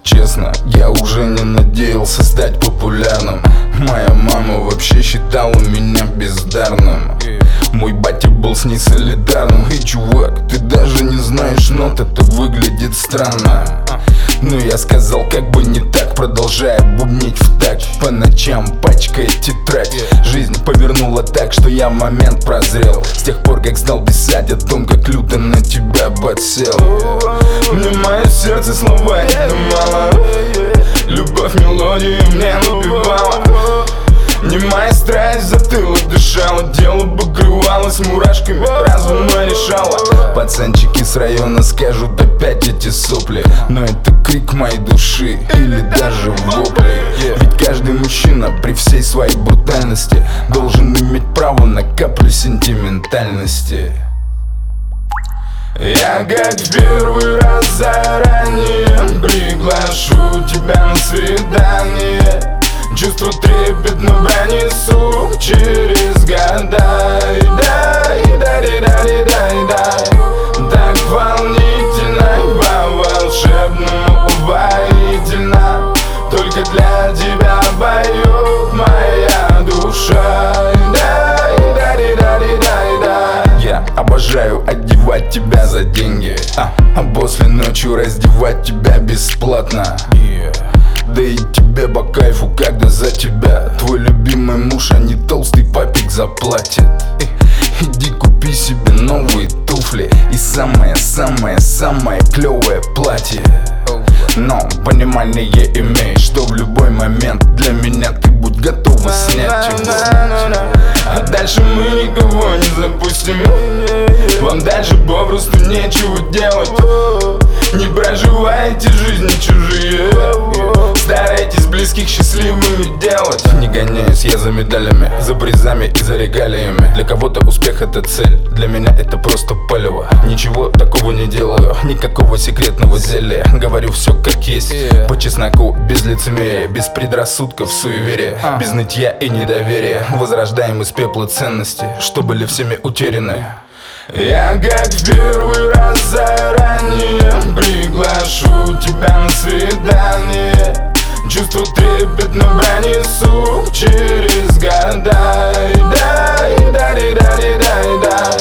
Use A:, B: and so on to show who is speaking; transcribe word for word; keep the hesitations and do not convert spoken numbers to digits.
A: Честно, я уже не надеялся стать популярным. Моя мама вообще считала меня бездарным. Мой батя был с ней солидарным. Эй, чувак, ты даже не знаешь нот, это выглядит странно. Но я сказал, как бы не так, продолжая бубнить в такт. По ночам пачкая тетрадь. Жизнь повернула так, что я в момент прозрел. С тех пор, как стал писать о том, как люто на тебя подсел. Мне мое сердце слова не думало, любовь мелодию мне напевала. Не моя страсть затылок дышала, тело покрывалось мурашками, разум мой решала. Пацанчики с района скажут опять эти сопли, но это крик моей души или даже вопли. Ведь каждый мужчина при всей своей брутальности должен иметь право на каплю сентиментальности. Я как в первый раз заранее приглашу тебя на свидание. Чувство трепетно пронесу через года. И дай, дай, дай, дай, дай. Так волнительно и по-волшебному убедительно. Только для тебя поет моя душа. И дай, дай, дай, дай, дай. Я обожаю одевать тебя за деньги, а, а после ночью раздевать тебя бесплатно. Yeah. Да и тебе по кайфу, когда за тебя твой любимый муж, а не толстый папик заплатит. Иди купи себе новые туфли и самое-самое-самое клевое платье. Но понимание имей, что в любой момент для меня ты будь готова снять его. А дальше мы никого не запустим. Вам дальше попросту нечего делать. Не проживайте жизни чужие, старайтесь близких счастливыми делать. Не гоняюсь я за медалями, за призами и за регалиями. Для кого-то успех это цель, для меня это просто палево. Ничего такого не делаю, никакого секретного зелья. Говорю все как есть, по чесноку, без лицемерия, без предрассудков, суеверия, без нытья и недоверия. Возрождаем из пепла ценности, что были всеми утеряны. Я как в первый раз заранее приглашу тебя на свидание. Чувство трепетно пронесу через года. И дай, дай, дай, дай, дай.